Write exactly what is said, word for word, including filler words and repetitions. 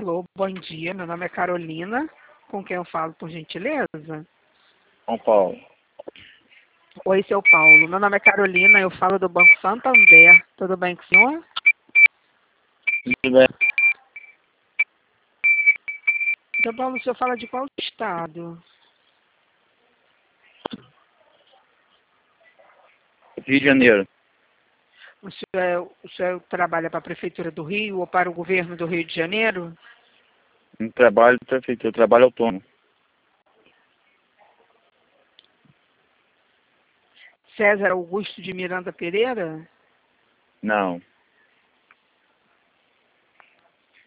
Alô, bom dia. Meu nome é Carolina. Com quem eu falo, por gentileza? São Paulo. Oi, seu Paulo. Meu nome é Carolina. Eu falo do Banco Santander. Tudo bem com o senhor? Tudo bem? Seu Paulo, o senhor fala de qual estado? Rio de Janeiro. O senhor, é- o senhor trabalha para a Prefeitura do Rio ou para o governo do Rio de Janeiro? Um trabalho de prefeitura, trabalho autônomo. César Augusto de Miranda Pereira? Não.